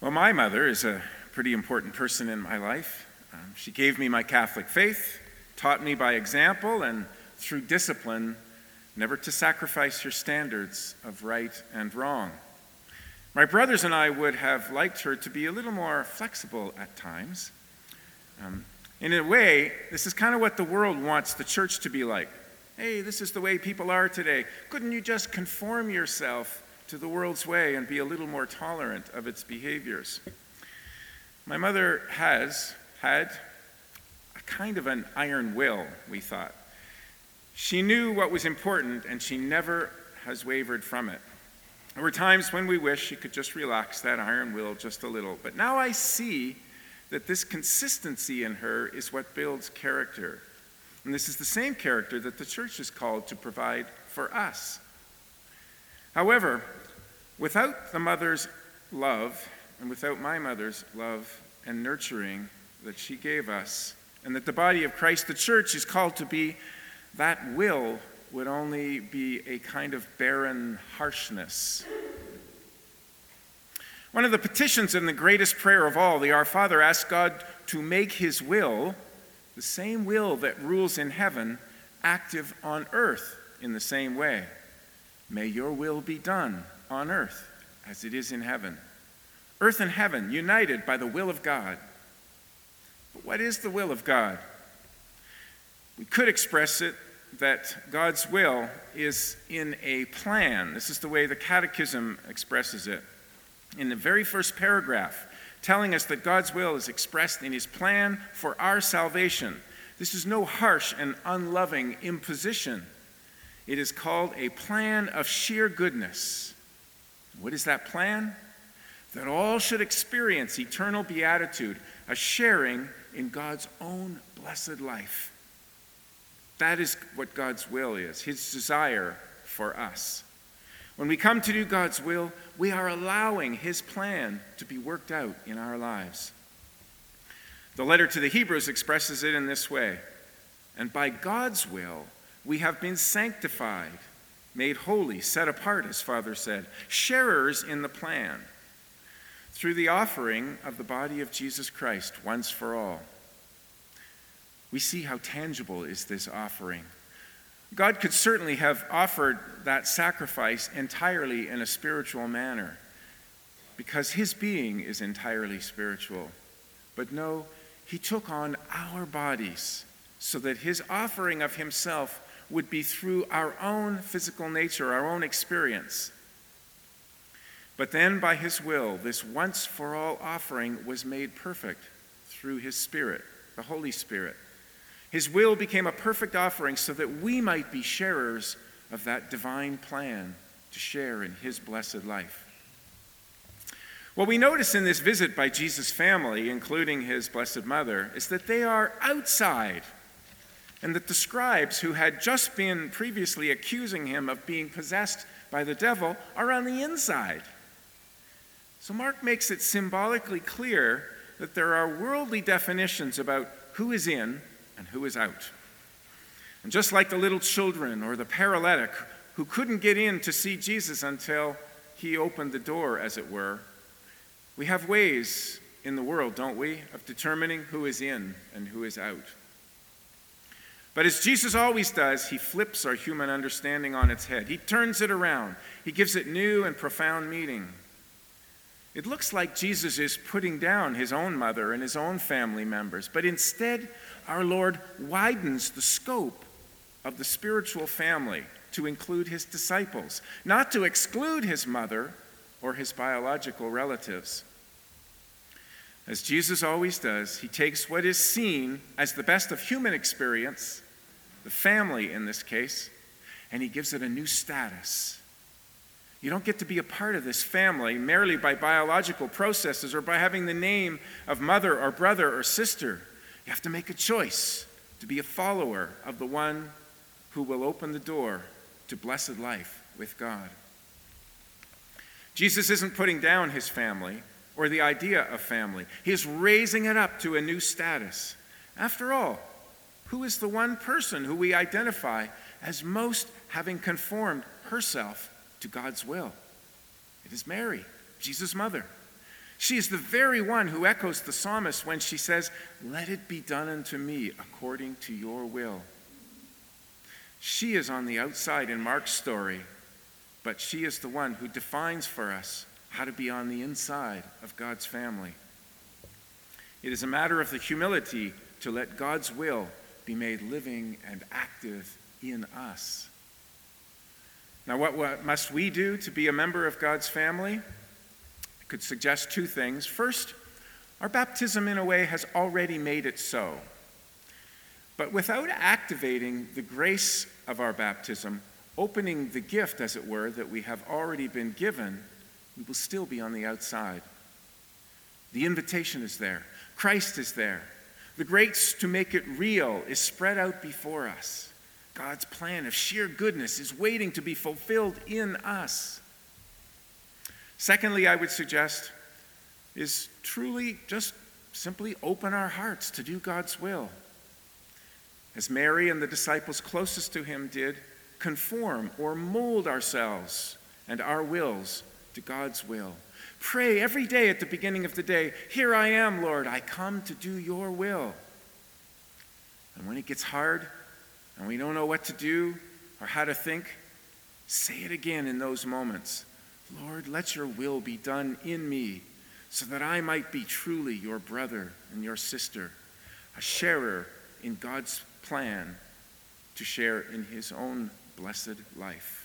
Well, my mother is a pretty important person in my life. She gave me my Catholic faith, taught me by example and through discipline never to sacrifice your standards of right and wrong. My brothers and I would have liked her to be a little more flexible at times. In a way, this is kind of what the world wants the church to be like. Hey, this is the way people are today. Couldn't you just conform yourself to the world's way and be a little more tolerant of its behaviors? My mother has had a kind of an iron will, we thought. She knew what was important, and she never has wavered from it. There were times when we wished she could just relax that iron will just a little. But now I see that this consistency in her is what builds character. And this is the same character that the church is called to provide for us. However, without the mother's love, and without my mother's love and nurturing that she gave us, and that the body of Christ, the church, is called to be, that will would only be a kind of barren harshness. One of the petitions in the greatest prayer of all, the Our Father, asks God to make his will, the same will that rules in heaven, active on earth in the same way. May your will be done on earth as it is in heaven. Earth and heaven united by the will of God. But what is the will of God? We could express it that God's will is in a plan. This is the way the Catechism expresses it. In the very first paragraph, telling us that God's will is expressed in his plan for our salvation. This is no harsh and unloving imposition. It is called a plan of sheer goodness. What is that plan? That all should experience eternal beatitude, a sharing in God's own blessed life. That is what God's will is, his desire for us. When we come to do God's will, we are allowing his plan to be worked out in our lives. The letter to the Hebrews expresses it in this way. And by God's will, we have been sanctified, made holy, set apart, as Father said, sharers in the plan, through the offering of the body of Jesus Christ once for all. We see how tangible is this offering. God could certainly have offered that sacrifice entirely in a spiritual manner, because his being is entirely spiritual. But no, he took on our bodies so that his offering of himself would be through our own physical nature, our own experience. But then by his will, this once-for-all offering was made perfect through his Spirit, the Holy Spirit. His will became a perfect offering so that we might be sharers of that divine plan to share in his blessed life. What we notice in this visit by Jesus' family, including his Blessed Mother, is that they are outside, and that the scribes who had just been previously accusing him of being possessed by the devil are on the inside. So Mark makes it symbolically clear that there are worldly definitions about who is in and who is out. And just like the little children or the paralytic who couldn't get in to see Jesus until he opened the door, as it were, we have ways in the world, don't we, of determining who is in and who is out. But as Jesus always does, he flips our human understanding on its head. He turns it around. He gives it new and profound meaning. It looks like Jesus is putting down his own mother and his own family members, but instead, our Lord widens the scope of the spiritual family to include his disciples, not to exclude his mother or his biological relatives. As Jesus always does, he takes what is seen as the best of human experience, the family in this case, and he gives it a new status. You don't get to be a part of this family merely by biological processes or by having the name of mother or brother or sister. You have to make a choice to be a follower of the one who will open the door to blessed life with God. Jesus isn't putting down his family or the idea of family. He is raising it up to a new status. After all, who is the one person who we identify as most having conformed herself to God's will? It is Mary, Jesus' mother. She is the very one who echoes the psalmist when she says, "Let it be done unto me according to your will." She is on the outside in Mark's story, but she is the one who defines for us how to be on the inside of God's family. It is a matter of the humility to let God's will be made living and active in us. Now, what must we do to be a member of God's family? I could suggest two things. First, our baptism in a way has already made it so. But without activating the grace of our baptism, opening the gift, as it were, that we have already been given, we will still be on the outside. The invitation is there. Christ is there. The grace to make it real is spread out before us. God's plan of sheer goodness is waiting to be fulfilled in us. Secondly, I would suggest is truly just simply open our hearts to do God's will. As Mary and the disciples closest to him did, conform or mold ourselves and our wills to God's will. Pray every day at the beginning of the day, "Here I am, Lord, I come to do your will." And when it gets hard and we don't know what to do or how to think, say it again in those moments. "Lord, let your will be done in me so that I might be truly your brother and your sister, a sharer in God's plan to share in his own blessed life."